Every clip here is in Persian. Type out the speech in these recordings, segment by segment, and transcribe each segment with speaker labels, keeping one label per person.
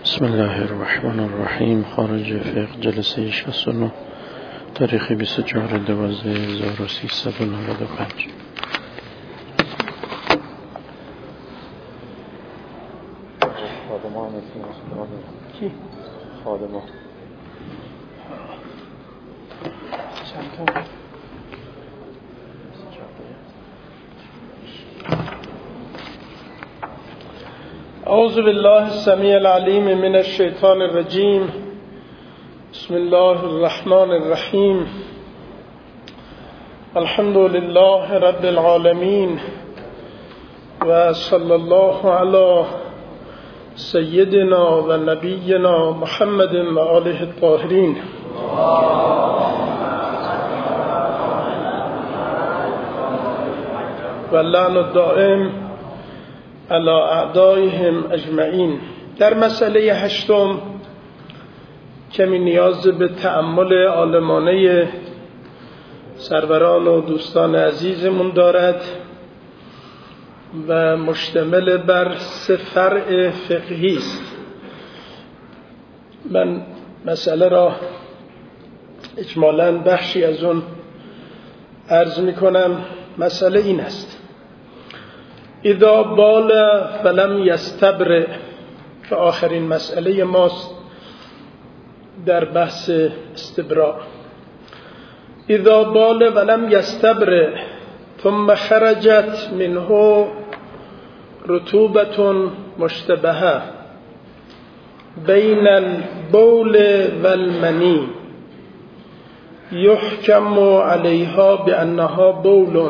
Speaker 1: بسم الله الرحمن الرحیم. خارج فقه جلسه 69 تاریخ 24/12/1395.
Speaker 2: خادمه اعوذ بالله السمیع العلیم من الشیطان الرجیم. بسم الله الرحمن الرحیم. الحمد لله رب العالمین و صلی الله علی سیدنا و نبینا محمد و آله الطاهرین. و لعن الدائم علی اعدائهم اجمعین. در مسئله هشتم کمی نیاز به تأمل عالمانه سروران و دوستان عزیزمون دارد و مشتمل بر 3 فرع فقهی است. من مسئله را اجمالاً بخشی از اون عرض می کنم. مسئله این است: اذا بال فلم یستبرئ، که آخرین مسئله ماست در بحث استبراء. اذا بال ولم یستبرئ ثم خرجت منه رطوبة مشتبهة بین البول والمنی يحكم عليها بأنها بول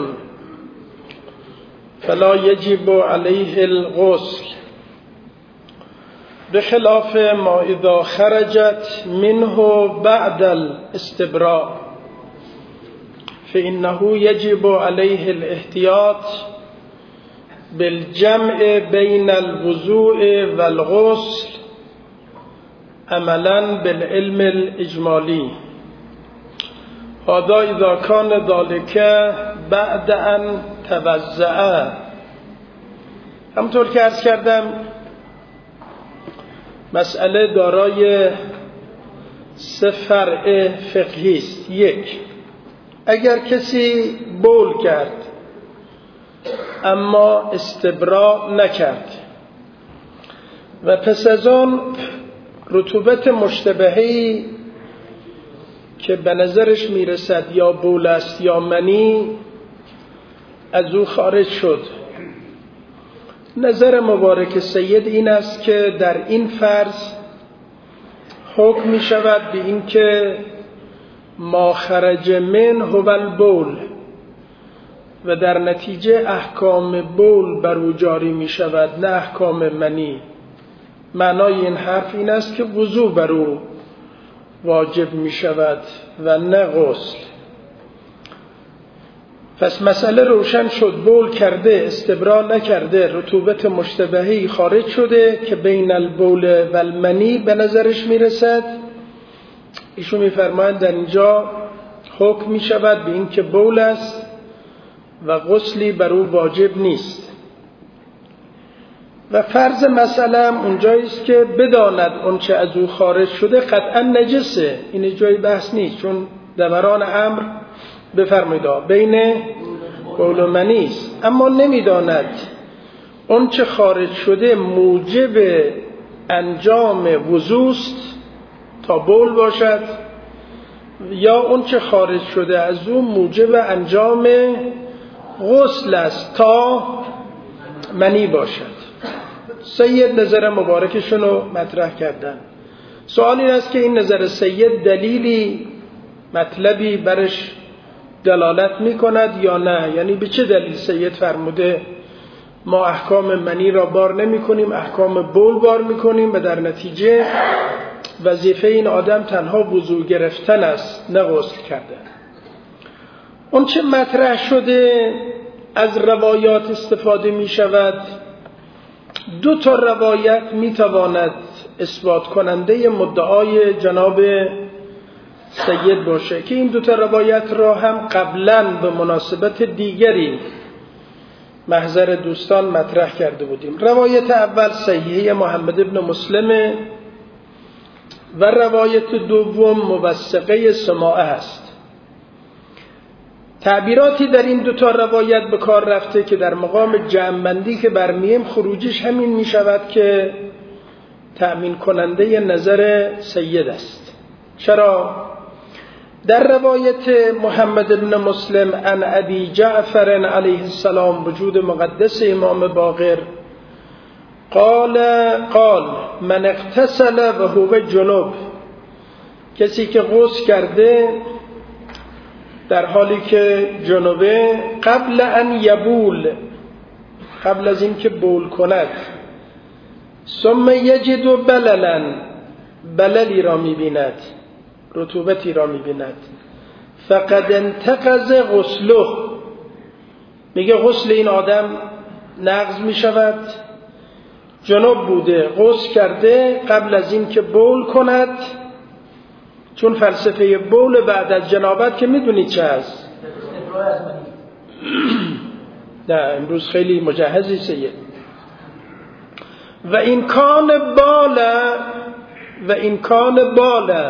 Speaker 2: فلا يجب عليه الغسل، بخلاف ما اذا خرجت منه بعد الاستبراء فإنه يجب عليه الاحتياط بالجمع بين الوضوء والغسل عملا بالعلم الإجمالي. هذا اذا كان ذلك بعد ان توضأ. همونطور که عرض کردم مسئله دارای 3 فرع فقهی است. 1. اگر کسی بول کرد اما استبراء نکرد و پس از آن رطوبت مشتبهی که به نظرش میرسد یا بول است یا منی از او خارج شد، نظر مبارک سید این است که در این فرض حکم می شود به این که ما خرج من هو البول و در نتیجه احکام بول بر او جاری می شود، نه احکام منی. معنای این حرف این است که وضو بر او واجب می شود و نه غسل. پس مسئله روشن شد. بول کرده، استبراء نکرده، رطوبت مشتبهی خارج شده که بین البول و المنی به نظرش می رسد. ایشون می فرمایند در اینجا حکم می شود به این که بول است و غسلی بر او واجب نیست. و فرض مسئله هم اونجاییست که بداند اون چه از او خارج شده قطعا نجسه. این جای بحث نیست، چون دوران امر بفرمایید بین بول و منی است، اما نمیداند اون چه خارج شده موجب انجام وضو است تا بول باشد یا اون چه خارج شده از او موجب انجام غسل است تا منی باشد. سید نظر مبارکشون رو مطرح کردن. سوال این است که این نظر سید دلیلی مطلبی برش دلالت می کند یا نه؟ یعنی به چه دلیل سید فرموده ما احکام منی را بار نمی کنیم، احکام بول بار می کنیم و در نتیجه وظیفه این آدم تنها وضو گرفتن است نه غسل کردن. اون چه مطرح شده از روایات استفاده می شود. 2 تا روایت می تواند اثبات کننده مدعای جناب سید باشه که این 2 تا روایت را هم قبلا به مناسبت دیگری محضر دوستان مطرح کرده بودیم. روایت اول صحیحه محمد ابن مسلم و روایت دوم موثقه سماعه است. تعبیراتی در این دوتا روایت به کار رفته که در مقام جمع‌بندی که برمیم خروجش همین می شود که تأمین کننده نظر سید است. چرا؟ در روایت محمد بن مسلم عن ابی جعفر علیه السلام وجود مقدس امام باقر قال من اغتسل و هو جنوب، کسی که غسل کرده در حالی که جنوبه قبل ان یبول، قبل از این که بول کند، ثم یجد بللا، بللی را می‌بیند، رطوبتی را می‌بیند، فقد انتقض غسله، میگه غسل این آدم نقض می‌شود. جنوب بوده، غسل کرده قبل از این که بول کند، چون فلسفه بول بعد از جنابت که میدونید چه هست. نه امروز خیلی مجهزی سید. و این کان بالا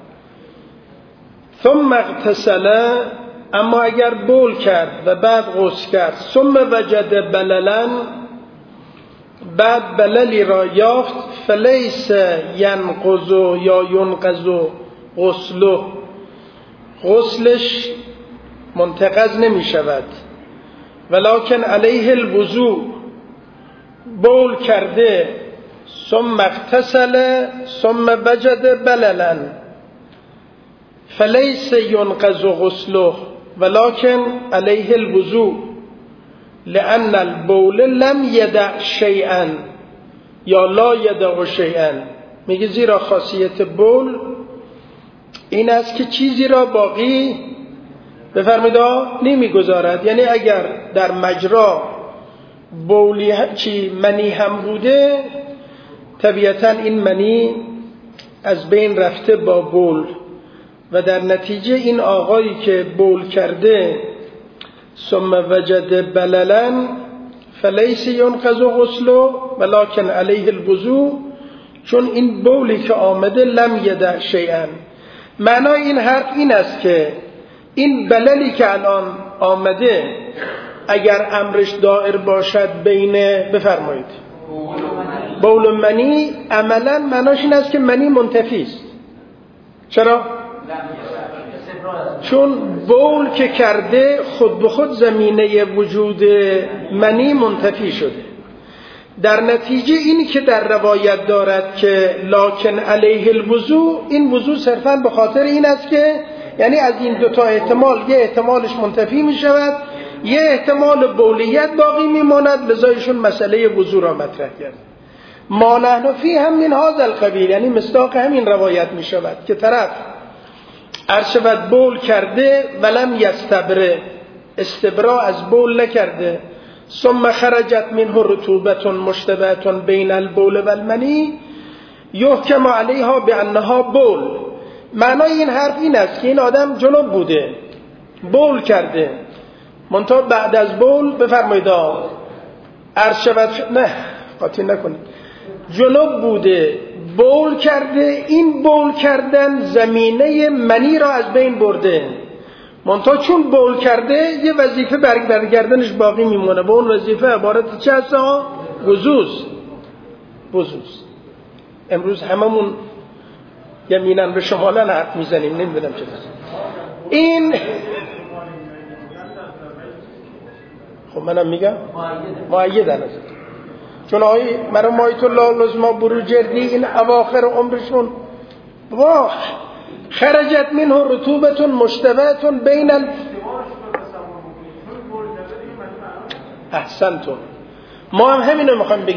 Speaker 2: ثم اغتسل، اما اگر بول کرد و بعد غسل کرد، ثم وجد بللا، بعد بللی را یافت، فلیس ینقض یا ینقض غسله، غسلش منتقض نمی شود، ولکن علیه الوضوء، بول کرده ثم اغتسل ثم وجد بللا فلیس ینقض غسله ولکن علیه الوضوء لأن البول لم یدع شیئا یا لا یدع شیئا. میگه زیرا خاصیت بول این است که چیزی را باقی بفرمایید نمیگذارد. یعنی اگر در مجرا بولی منی هم بوده، طبیعتا این منی از بین رفته با بول و در نتیجه این آقایی که بول کرده ثم وجد بللا فلیس ینقض غسله ولکن علیه الوضوء، چون این بولی که آمده لم یدع شیئا. معنای این حرف این است که این بللی که الان آمده اگر امرش دائر باشد بین بفرمایید بول و منی، عملا معناش این است که منی منتفی است. چرا؟ چون بول که کرده خود به خود زمینه وجود منی منتفی شده. در نتیجه اینی که در روایت دارد که لکن علیه الوضوء، این وضوء صرفاً به خاطر این است که یعنی از این دوتا احتمال یه احتمالش منتفی می شود، یه احتمال بولیت باقی می ماند، لذایشون مسئله وضوء را مطرح کرد. ما نحن فی هم من هذا القبیل، یعنی مصداق همین روایت می شود که طرف ارشود بول کرده ولم یستبره، استبرا از بول نکرده، ثم خرجت منه رطوبت مشتبهة بین البول و المنی یحکم علیها بانها بول. معنای این حرف این است که این آدم جنوب بوده، بول کرده، منتها بعد از بول بفرمایید ارشود نه قاطی نکنید، جنوب بوده، بول کرده، این بول کردن زمینه منی را از بین برده، منتها چون بول کرده یه وظیفه برگردنش باقی میمونه و اون وظیفه عبارت چه هست؟ وضوز. امروز هممون یمیناً به شمالاً حرف میزنیم، نمیدونم چه هست. این خب منم میگم مؤیدن است، چون آقای مرحوم آیت الله العظمی بروجردی این اواخر عمرشون واه خرجت منه رطوبت مشتبهة بین احسنتون. ما هم همینو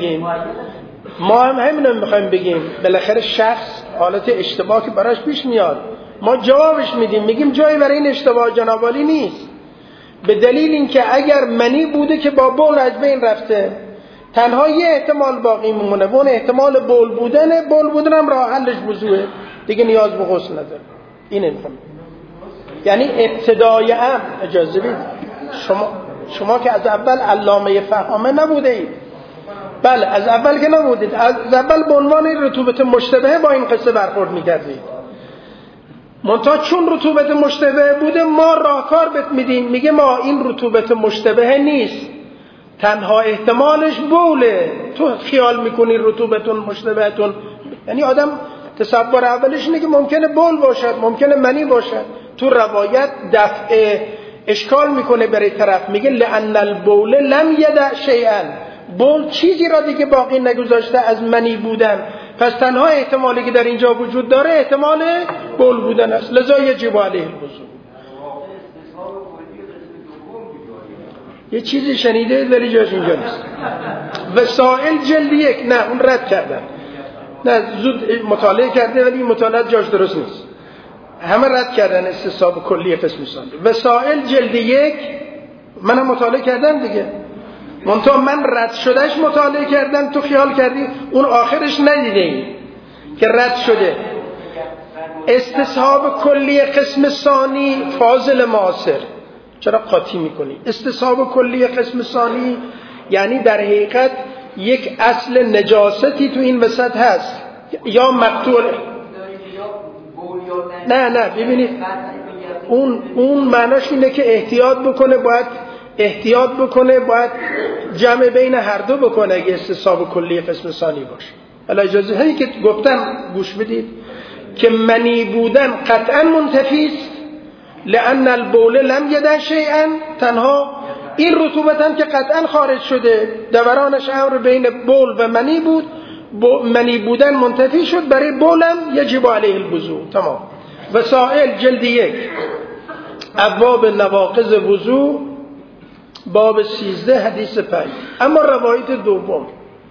Speaker 2: میخوایم بگیم. بالاخره شخص حالت اشتباه که براش پیش میاد ما جوابش میدیم، میگیم جایی برای این اشتباه جناب عالی نیست، به دلیل اینکه اگر منی بوده که با بول از بین رفته تنها یه احتمال باقی میمونه و اون احتمال بول بودن هم راه حلش وضوئه، دیگه نیاز به غسل نداره. این میخوام یعنی ابتدای امر اجازه بدید، شما که از اول علامه فهامه نبوده اید، بله از اول که نبودید، از اول به عنوان رطوبت مشتبه با این قصه برخورد میکردید. منتها چون رطوبت مشتبه بوده ما راهکار بهت میدیم، میگه ما این رطوبت مشتبه نیست، تنها احتمالش بوله. تو خیال میکنی رطوبتون مشتبهتون، یعنی آدم تصور اولش اینه که ممکنه بول باشد، ممکنه منی باشد. تو روایت دفع اشکال میکنه برای طرف، میگه لأن البول لم یدع شیئا، بول چیزی را دیگه باقی نگذاشته از منی بودن، پس تنها احتمالی که در اینجا وجود داره احتمال بول بودن است، لذا یجب علیه الوضوء. یه چیزی شنیده ولی جاش اینجا نیست. وسائل جلد 1 نه اون رد کردن، نه زود مطالعه کرده ولی مطالعه جاش درست نیست، همه رد کردن استصحاب کلی قسم ثانی. وسائل جلد 1 منم مطالعه کردم دیگه، منتها من رد شدهش مطالعه کردم، تو خیال کردی اون آخرش ندیده ای که رد شده. استصحاب کلی قسم ثانی فاضل معاصر، چرا قاطی میکنی؟ استصحاب کلی قسم ثانی یعنی در حقیقت یک اصل نجاستی تو این وسط هست یا مقتول. نه ببینید اون معناش اینه که احتیاط بکنه، باید جمع بین هر دو بکنه اگه استصحاب کلی قسم ثانی باشه. حالا اجازه هایی که گفتم گوش بدید که منی بودن قطعا منتفی است، لأن البول لم یدع شیئا، تنها این رطوبت هم که قطعا خارج شده، دورانش امر بین بول و منی بود، منی بودن منتفی شد، برای بولم یجب علیه الوضوء. تمام. وسائل جلد 1 ابواب نواقض وضوء باب 13 حدیث 5. اما روایت دوم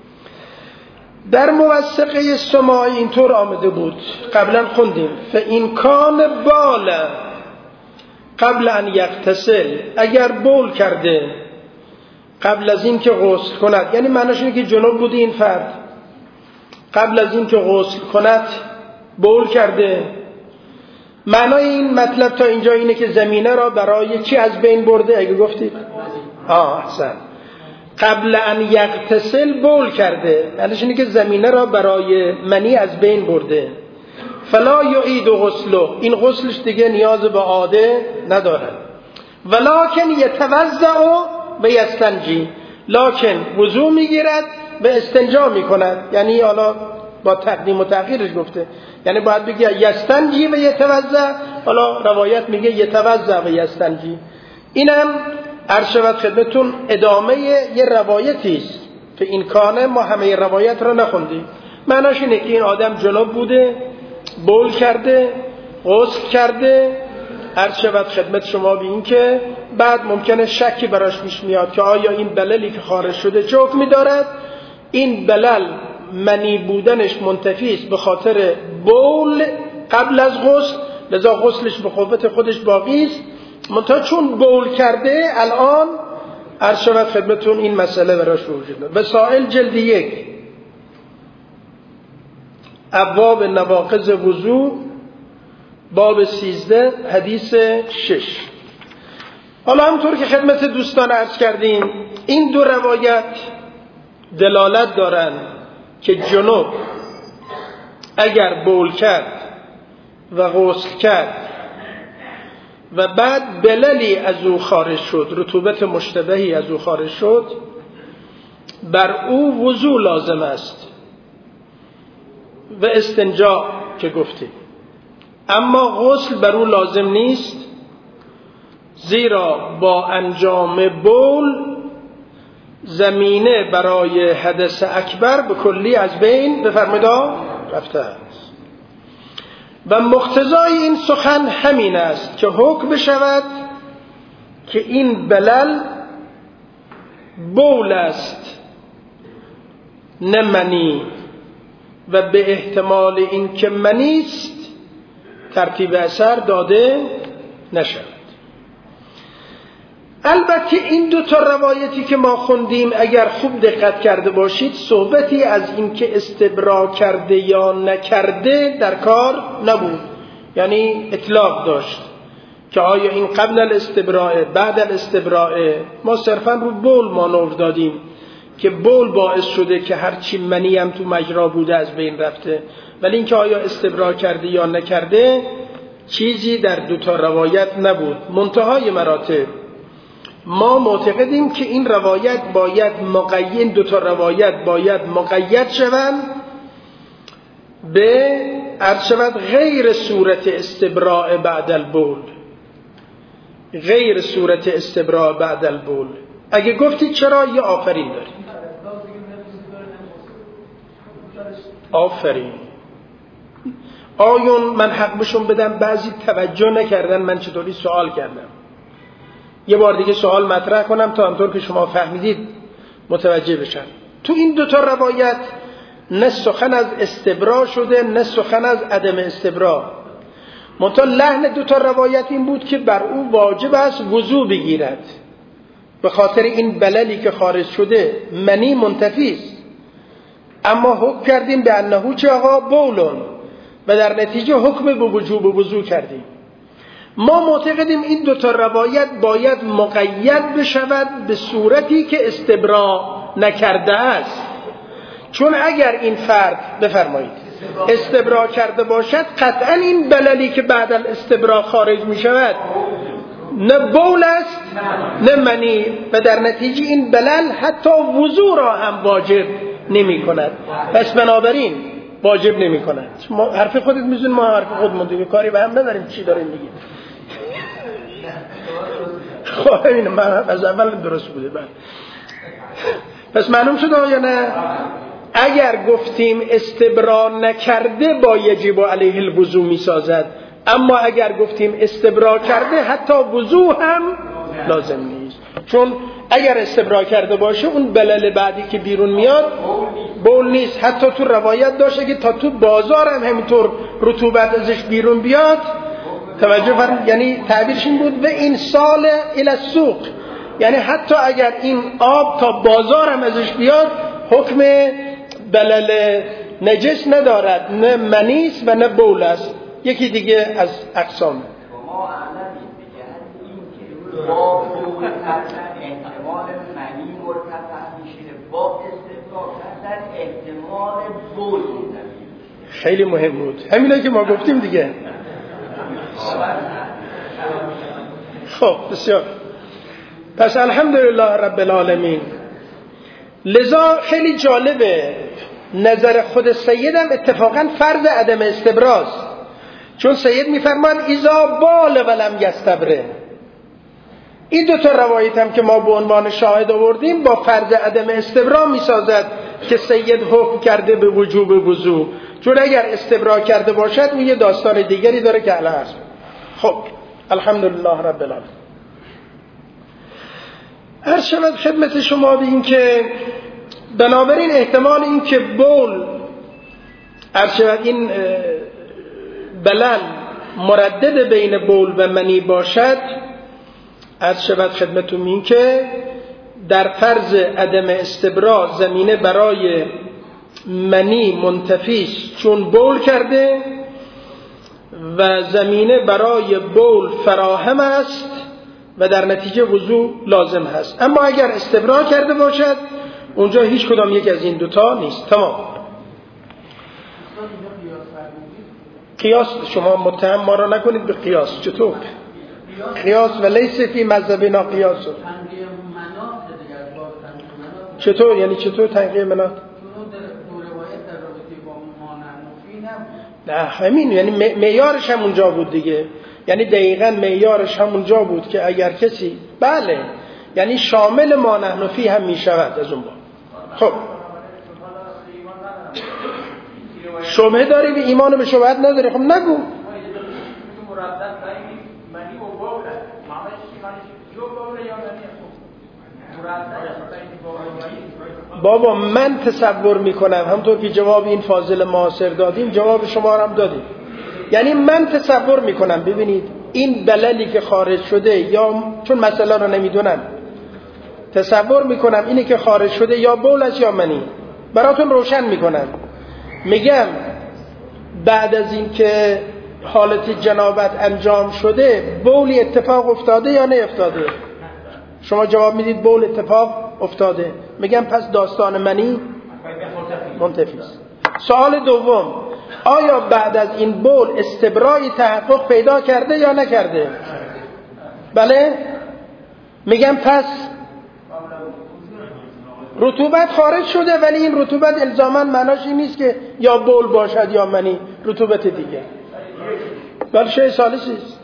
Speaker 2: در موثقه سماعی اینطور آمده بود، قبلا خوندیم فإن کان بال قبل ان یغتسل، اگر بول کرده قبل از این که غسل کند، یعنی معنیش اینه که جنوب بوده این فرد، قبل از این که غسل کند بول کرده. معنای این مطلب تا اینجا اینه که زمینه را برای چی از بین برده؟ اگه گفتید احسن، قبل ان یغتسل بول کرده، یعنیش اینه که زمینه را برای منی از بین برده. فلا یعید غسله، این غسلش دیگه نیاز به عاده نداره. ولکن یتوضأ و یستنجی، لکن وضو میگیرد و استنجا میکند، یعنی حالا با تقدیم و تأخیرش گفته، یعنی باید بگه یستنجی و یتوضأ، حالا روایت میگه یتوضأ و یستنجی. اینم عرض شود خدمتون ادامه یه روایتی است که این کانه ما همه روایت را نخوندیم. معناش اینه که این آدم جنوب بوده، بول کرده، غسل کرده، عرض شود خدمت شما به این که بعد ممکنه شکی براش پیش میاد که آیا این بللی که خارج شده چه حکمی دارد. این بلل منی بودنش منتفی است به خاطر بول قبل از غسل، لذا غسلش به قوت خودش باقی است، منتها چون بول کرده الان عرض شود خدمتون این مسئله براش وجود داره. وسائل جلد 1 ابواب نواقض وضوء باب 13 حدیث 6. حالا همطور که خدمت دوستان عرض کردیم این دو روایت دلالت دارن که جنوب اگر بول کرد و غسل کرد و بعد بللی از او خارج شد، رطوبت مشتبهی از او خارج شد، بر او وضو لازم است و استنجا که گفتیم، اما غسل بر او لازم نیست، زیرا با انجام بول زمینه برای حدث اکبر به کلی از بین بفرمایید رفته است. و مقتضای این سخن همین است که حکم بشود که این بلل بول است نه منی، و به احتمال این که منی است ترتیب اثر داده نشود. البته این دو تا روایتی که ما خوندیم اگر خوب دقت کرده باشید صحبتی از این که استبرا کرده یا نکرده در کار نبود، یعنی اطلاق داشت که آیا این قبل الاستبراء بعد الاستبراء. ما صرفا رو بول مانور دادیم که بول باعث شده که هرچی منی هم تو مجرا بوده از بین رفته، ولی اینکه آیا استبرا کرده یا نکرده چیزی در دوتا روایت نبود. منتهای مراتب ما معتقدیم که این روایت باید مقید، دوتا روایت باید مقید شوند به عرض شود غیر صورت استبراء بعد البول، غیر صورت استبراء بعد البول. اگه گفتید چرا، یه آفرین دارید. آفرین. آیون من حق بشون بدم بعضی توجه نکردن من چطوری سوال کردم. یه بار دیگه سوال مطرح کنم تا همطور که شما فهمیدید متوجه بشن. تو این دوتا روایت نه سخن از استبرا شده نه سخن از عدم استبرا. منتها لحن دوتا روایت این بود که بر او واجب است وضو بگیرد به خاطر این بللی که خارج شده، منی منتفی است. اما حکم کردیم به انه چها بولون و در نتیجه حکم به وجوب وضو کردیم. ما معتقدیم این دوتا روایت باید مقید بشود به صورتی که استبرا نکرده است، چون اگر این فرد بفرمایید استبرا کرده باشد قطعا این بللی که بعد از استبرا خارج می شود نه بول است نه منی و در نتیجه این بلل حتی وضو را هم واجب نمی کند. پس بنابراین واجب نمی کند. حرف خودت میزون، ما حرف خودمون دیگه کاری به هم نداریم چی داریم میگیم. خب این من از اول درست بوده. پس معلوم شد یا نه؟ اگر گفتیم استبرا نکرده با یجب علیه الوضو میسازد، اما اگر گفتیم استبرا کرده حتی وضو هم لازم نیست، چون اگر استبرا کرده باشه اون بلل بعدی که بیرون میاد بول نیست. حتی تو روایت داشته که تا تو بازار هم همینطور رطوبت ازش بیرون بیاد. توجه فرمایید، یعنی تعبیرش این بود و این سال الی السوق، یعنی حتی اگر این آب تا بازار هم ازش بیاد حکم بلل نجس ندارد، نه منیس و نه بول است، یکی دیگه از اقسام.
Speaker 3: ما علمید بگه این که با احتمال منی مرتفع میشه با استثناء کردن احتمال بول میشه.
Speaker 2: خیلی مهم بود، همینه که ما گفتیم دیگه. خب بسیار. پس الحمدلله رب العالمین. لذا خیلی جالبه نظر خود سیدم اتفاقا فرض عدم استبراز، چون سید میفرمان اذا بال ولم یستبره. این دو تا روایت هم که ما به عنوان شاهد آوردیم با فرض عدم استبرا میسازد که سید حکم کرده به وجوب وضو، چون اگر استبرا کرده باشد اون یه داستان دیگری داره که الان هست. خب الحمدلله رب العالمین. عرض شود خدمت شما به این که بنابراین احتمال این که بول عرض شود این بلل مردد بین بول و منی باشد، عرض شود خدمتون این که در فرض عدم استبرا زمینه برای منی منتفیست چون بول کرده و زمینه برای بول فراهم است و در نتیجه وضو لازم هست. اما اگر استبرا کرده باشد اونجا هیچ کدام یک از این دوتا نیست. تمام. قیاس شما متهم ما را نکنید به قیاس. چطور؟ قیاس و لیس فی مذهبنا قیاس. چطور؟ یعنی چطور تنقیه منات؟ نه همین، یعنی معیارش هم اونجا بود دیگه، یعنی دقیقاً معیارش هم اونجا بود که اگر کسی بله یعنی شامل ما نحن فی هم می شود از اون با. خب شبهه داری به ایمان و به شبهت نداری، خب نگو. بابا من تصور میکنم همونطور که جواب این فاضل معاصر دادیم جواب شما هم دادیم، یعنی من تصور میکنم ببینید این بللی که خارج شده یا چون مسئله رو نمیدونم تصور میکنم اینی که خارج شده یا بول است یا منی، براتون روشن میکنم. میگم بعد از این که حالت جنابت انجام شده بولی اتفاق افتاده یا نه افتاده؟ شما جواب میدید بول اتفاق افتاده، میگم پس داستان منی منتفی است. سوال دوم، آیا بعد از این بول استبرای تحقق پیدا کرده یا نکرده؟ بله. میگم پس رطوبت خارج شده، ولی این رطوبت الزاماً معناش این نیست که یا بول باشد یا منی، رطوبت دیگه. بله شیء ثالثی است.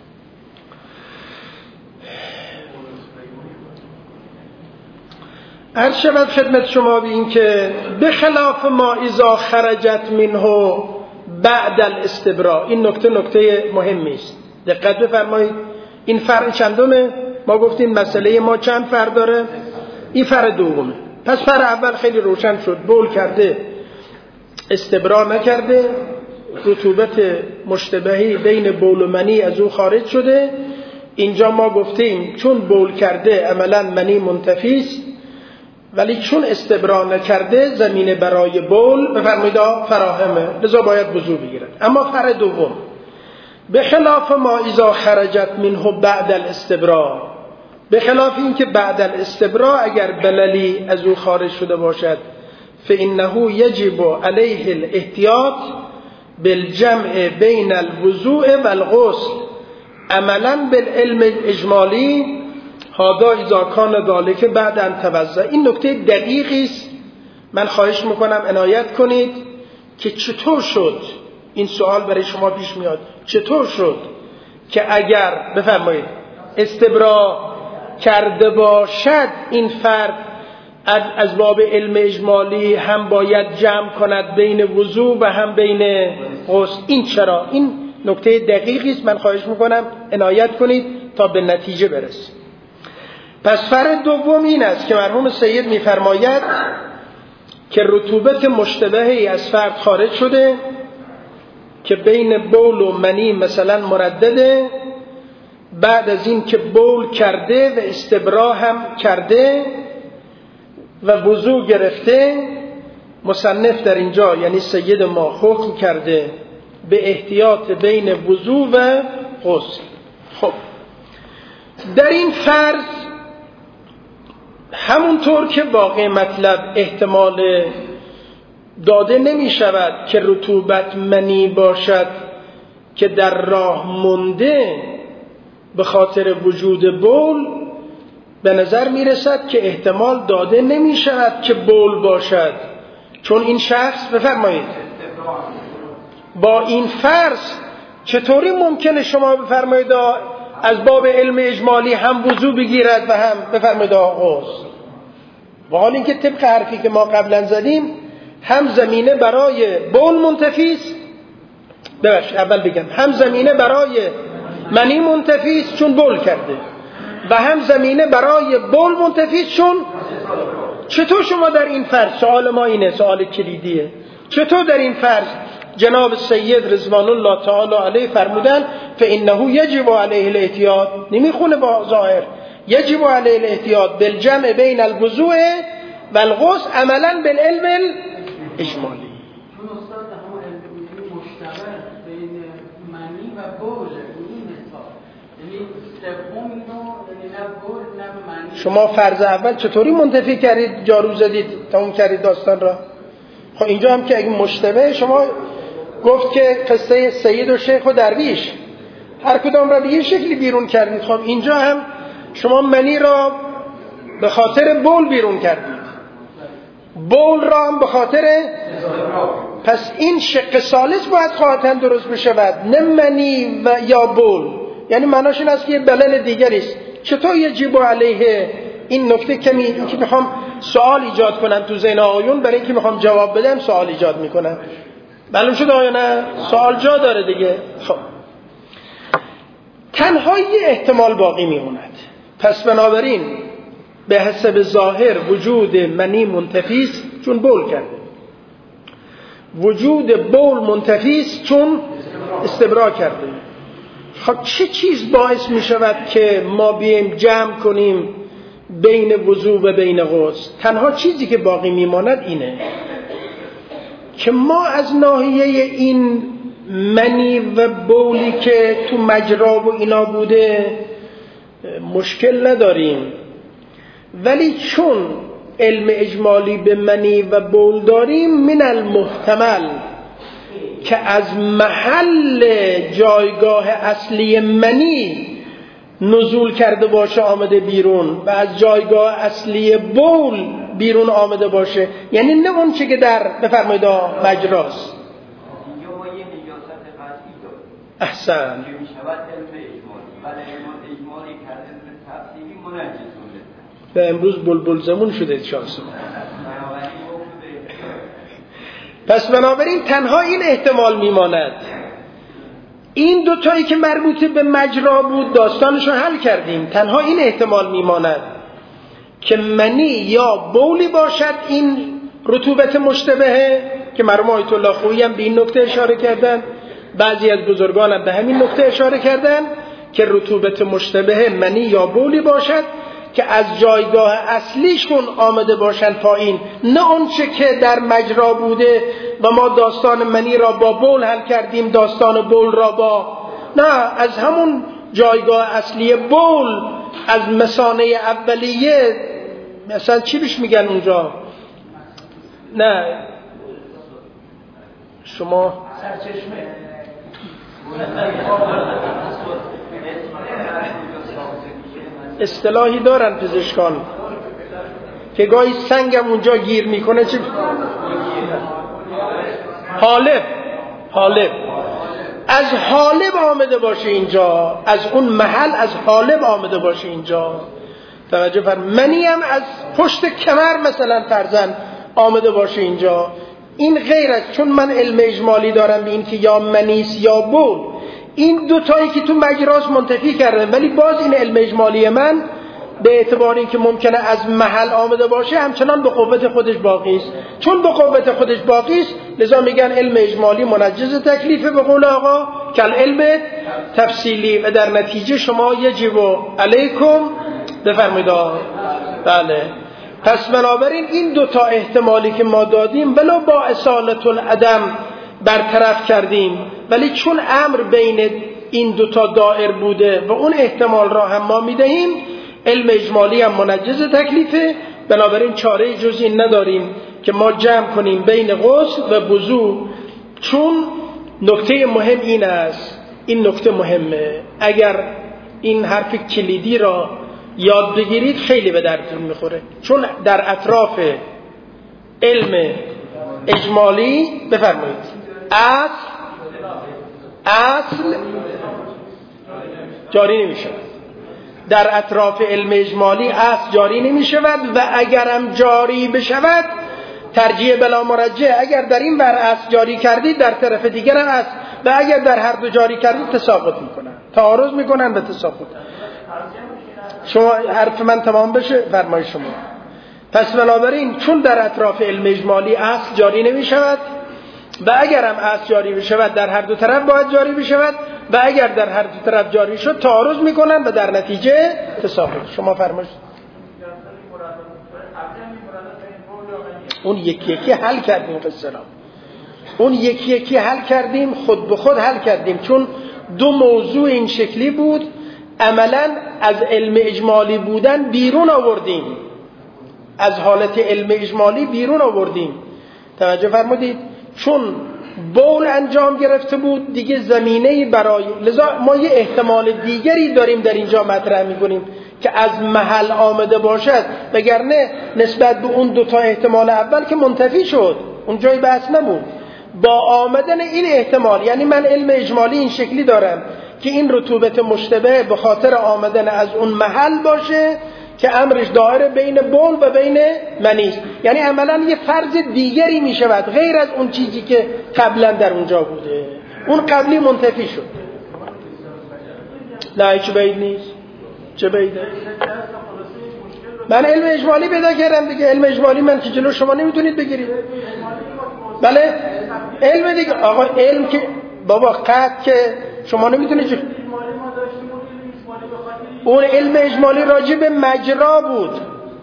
Speaker 2: عرض شود خدمت شما به این که بخلاف ما اذا خرجت منه بعد الاستبراء، این نکته مهمی است، دقت بفرمایید. این فرع چندمه؟ ما گفتیم مسئله ما چند فرع داره، این فرع دومه. پس فرع اول خیلی روشن شد، بول کرده استبراء نکرده، رطوبت مشتبهی بین بول و منی از او خارج شده. اینجا ما گفتیم چون بول کرده عملا منی منتفی است، ولی چون استبراء نکرده زمینه برای بول بفرمایید فراهمه، لذا باید وضو بگیرد. اما فرع دوم، به خلاف ما اذا خرجت منه بعد الاستبراء، به خلاف این که بعد الاستبراء اگر بللی از او خارج شده باشد، فانه یجب علیه الاحتیاط بالجمع بین الوضوء والغسل عملا بالعلم الاجمالی هذا اذا کان ذلك بعد ان توضأ. این نکته دقیقی است، من خواهش میکنم عنایت کنید که چطور شد، این سوال برای شما پیش میاد، چطور شد که اگر بفرمایید استبراء کرده باشد این فرد از باب علم اجمالی هم باید جمع کند بین وضو و هم بین غسل؟ این چرا؟ این نکته دقیقی است، من خواهش میکنم عنایت کنید تا به نتیجه برسید. پس فرع دوم این است که مرحوم سید میفرماید که رطوبت مشتبهی از فرد خارج شده که بین بول و منی مثلا مردده، بعد از این که بول کرده و استبراء هم کرده و وضو گرفته، مصنف در اینجا یعنی سید ما حکم کرده به احتیاط بین وضو و غسل. خب در این فرض همونطور که واقع مطلب احتمال داده نمی شود که رطوبت منی باشد که در راه مونده به خاطر وجود بول، به نظر می رسد که احتمال داده نمی شود که بول باشد، چون این شخص بفرمایید با این فرض چطوری ممکنه شما بفرمایید از باب علم اجمالی هم وضو بگیرد و هم بفرمایید غسل؟ و حال اینکه طبق حرفی که ما قبلا زدیم هم زمینه برای بول منتفی است، اول بگم هم زمینه برای منی منتفی است چون بول کرده و هم زمینه برای بول منتفی است چون. چطور شما در این فرض، سوال ما اینه، سوال کلیدیه، چطور در این فرض جناب سید رضوان الله تعالی علیه فرمودن فانه یجب علیه الاحتیاط، نمیخونه با ظاهر یجب علیه الاحتیاط بالجمع بین الوضوء والغسل عملا بالعلم الاجمالی؟
Speaker 4: چون استاد همون علم مشتبه بین منی و بول این حساب، یعنی سوم اینو نه بول نه منی.
Speaker 2: شما فرض اول چطوری منتفی کردید، جارو زدید، تموم کردید داستان را؟ خب اینجا هم که اگه مشتبه، شما گفت که قصه سید و شیخ و درویش هر کدام را به یه شکلی بیرون کردید، خب اینجا هم شما منی را به خاطر بول بیرون کردید، بول را هم به خاطر، پس این شق ثالث باید خواهتن درست بشود، نه منی و یا بول، یعنی معناش این است که یه بلل دیگری است. چطور یجب علیه؟ این نکته کمی این که میخوام سوال ایجاد کنم تو ذهن آقایون، برای اینکه میخوام جواب بدم سوال ایجاد میکنم. معلوم شد آیا نه؟ سوال جا داره دیگه. خب تنها یه احتمال باقی میموند، پس بنابراین به حسب ظاهر وجود منی منتفی است چون بول کرده، وجود بول منتفی است چون استبراء کرده. خب چه چیز باعث می شود که ما بیایم جمع کنیم بین وضو و بین غسل؟ تنها چیزی که باقی میماند اینه که ما از ناحیه این منی و بولی که تو مجرا و اینا بوده مشکل نداریم، ولی چون علم اجمالی به منی و بول داریم، من المحتمل که از محل جایگاه اصلی منی نزول کرده باشه آمده بیرون و از جایگاه اصلی بول بیرون آمده باشه، یعنی نه اون چه که در بفرمایید مجراست. احسن. و امروز بلبل زمون شده شانس. پس بنابراین تنها این احتمال میماند. این دوتایی که مربوط به مجرا بود داستانشو حل کردیم. تنها این احتمال میماند که منی یا بولی باشد این رطوبت مشتبهه که مرحوم آیت الله خویی هم به این نکته اشاره کردن، بعضی از بزرگان هم به همین نکته اشاره کردن که رطوبت مشتبهه منی یا بولی باشد که از جایگاه اصلیشون آمده باشن پایین، نه اون چه که در مجرا بوده و ما داستان منی را با بول حل کردیم، داستان بول را با، نه، از همون جایگاه اصلی بول، از مثانه اولیه، مثلا چی بهش میگن اونجا؟ نه شما
Speaker 3: سرچشمه
Speaker 2: اصطلاحی دارن پزشکان که گاهی سنگم اونجا گیر میکنه، چی؟ حالب از حالب آمده باشه اینجا، از اون محل از حالب آمده باشه اینجا. توجه فرم. منی هم از پشت کمر مثلا فرزن آمده باشه اینجا. این غیر است، چون من علم اجمالی دارم به این که یا منیس یا بول، این دوتایی که تو مجراس منتفی کردن، ولی باز این علم اجمالی من به اعتبار این که ممکنه از محل آمده باشه همچنان به قوت خودش باقی است. چون به قوت خودش باقی است لذا میگن علم اجمالی منجز تکلیفه به قول آقا کل علم تفصیلی، و در نتیجه شما یجب علیکم بفرمایید. بله. پس بنابراین این دوتا احتمالی که ما دادیم ولو با اصالت العدم برطرف کردیم، ولی چون امر بین این دوتا دائر بوده و اون احتمال را هم ما میدهیم، علم اجمالی هم منجز تکلیفه، بنابراین چاره جز این نداریم که ما جمع کنیم بین غسل و وضو. چون نکته مهم این است، این نکته مهمه، اگر این حرف کلیدی را یاد بگیرید خیلی به دردتون میخوره. چون در اطراف علم اجمالی بفرمایید اصل جاری نمی شود. در اطراف علم اجمالی اصل جاری نمی شود و اگرم جاری بشود ترجیح بلا مرجع. اگر در این بر اصل جاری کردید در طرف دیگر هم اصل، و اگر در هر دو جاری کردید تساقط میکنن، تعارض میکنن و تساقط. شما حرف من تمام بشه فرمای شما. پس بنابراین چون در اطراف علم اجمالی اصل جاری نمی شود و اگر هم اصل جاری بشود در هر دو طرف باید جاری بشود، و اگر در هر دو طرف جاری شد تعارض میکنن و در نتیجه تساقط. شما فرمایید. اون یکی یکی حل کردیم قصه را، اون یکی یکی حل کردیم، خود به خود حل کردیم، چون دو موضوع این شکلی بود. عملا از علم اجمالی بودن بیرون آوردیم، از حالت علم اجمالی بیرون آوردیم. توجه فرمودید؟ چون بول انجام گرفته بود دیگه زمینه‌ای برای، لذا ما یه احتمال دیگری داریم در اینجا مطرح می‌کنیم که از محل آمده باشد، وگرنه نسبت به اون دوتا احتمال اول که منتفی شد، اون جای بحث نبود. با آمدن این احتمال، یعنی من علم اجمالی این شکلی دارم که این رطوبت مشتبه به خاطر آمدن از اون محل باشه که امرش دائره بین بول و بین منی، یعنی عملا یه فرض دیگری می شود غیر از اون چیزی که قبلا در اونجا بوده. اون قبلی منتفی شد. نه چه بعید نیست. چه بعیده؟ من علم اجمالی پیدا کردم دیگه. علم اجمالی من که جلو شما نمیتونید بگیرید. بله علم دیگه آقا، علم که بابا قطع که شما نمیتونید. اون علم اجمالی راجع به مجرا بود.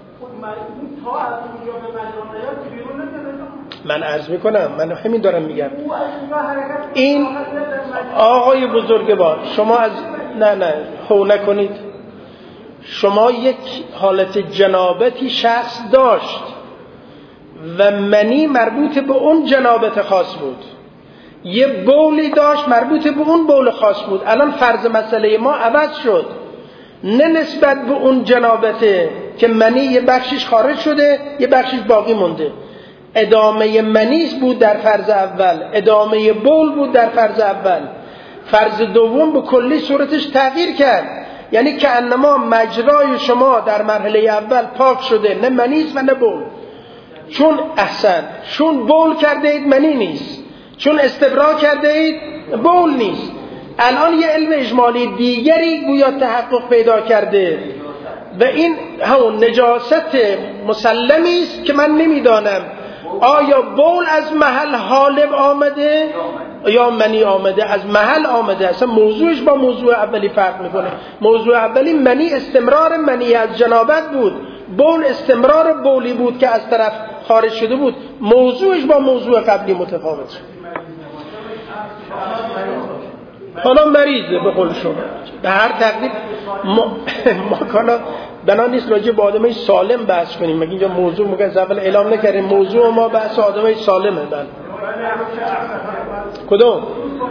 Speaker 2: من عرض میکنم، من همین دارم میگم. این آقای بزرگوار شما از نه خو نکنید. شما یک حالت جنابتی شخص داشت و منی مربوط به اون جنابت خاص بود، یه بولی داشت مربوط به اون بول خاص بود. الان فرض مسئله ما عوض شد، نه نسبت به اون جنابته که منی یه بخشش خارج شده یه بخشش باقی مونده، ادامه منیس بود در فرض اول، ادامه بول بود در فرض اول. فرض دوم به کلی صورتش تغییر کرد، یعنی که انما مجرای شما در مرحله اول پاک شده، نه منیس و نه بول. چون بول کرده اید منی نیست، چون استبرا کرده اید بول نیست. الان یه علم اجمالی دیگری گویا تحقق پیدا کرده و این همون نجاست مسلمی است که من نمیدانم آیا بول از محل حالب آمده یا منی آمده. از محل آمده، اصلا موضوعش با موضوع اولی فرق میکنه. موضوع اولی منی استمرار منی از جنابت بود، بول استمرار بولی بود که از طرف خارج شده بود. موضوعش با موضوع قبلی متفاوت شد. حالا مریضه به قول شما، به هر تقدیر ما کانا بنا نیست راجع به آدمای سالم بحث کنیم. مگه اینجا موضوع مگه از اول اعلام نکردیم موضوع ما بحث آدمای سالمه؟ بله. کدوم؟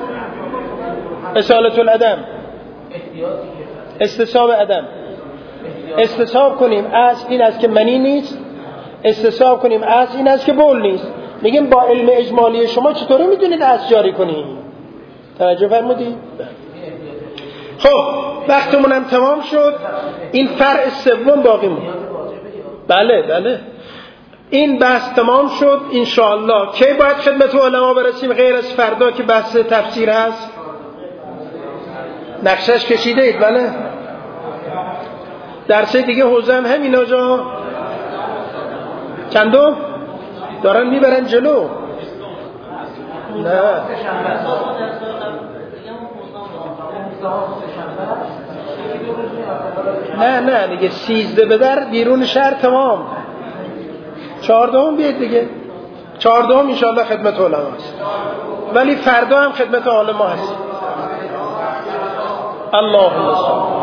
Speaker 2: اصالت العدم، استصحاب عدم. استصحاب کنیم از این است که منی نیست، استصحاب کنیم از این است که بول نیست. میگیم با علم اجمالی شما چطوری میدونید از جاری کنیم؟ توجه فرمودید؟ خب وقتمون هم تمام شد. این فرع سوم باقی موند. بله این بحث تمام شد. انشاءالله کی باید خدمت علما برسیم غیر از فردا که بحث تفسیر هست؟ نقشش کشیده اید؟ بله. درسه دیگه حوزه هم همینا جا چندو دارن میبرن جلو. نه دیگه 13 به در بیرون شهر تمام. 14 بیاید دیگه. 14 انشاءالله خدمت علما هست، ولی فردا هم خدمت علما هست. اللهم صل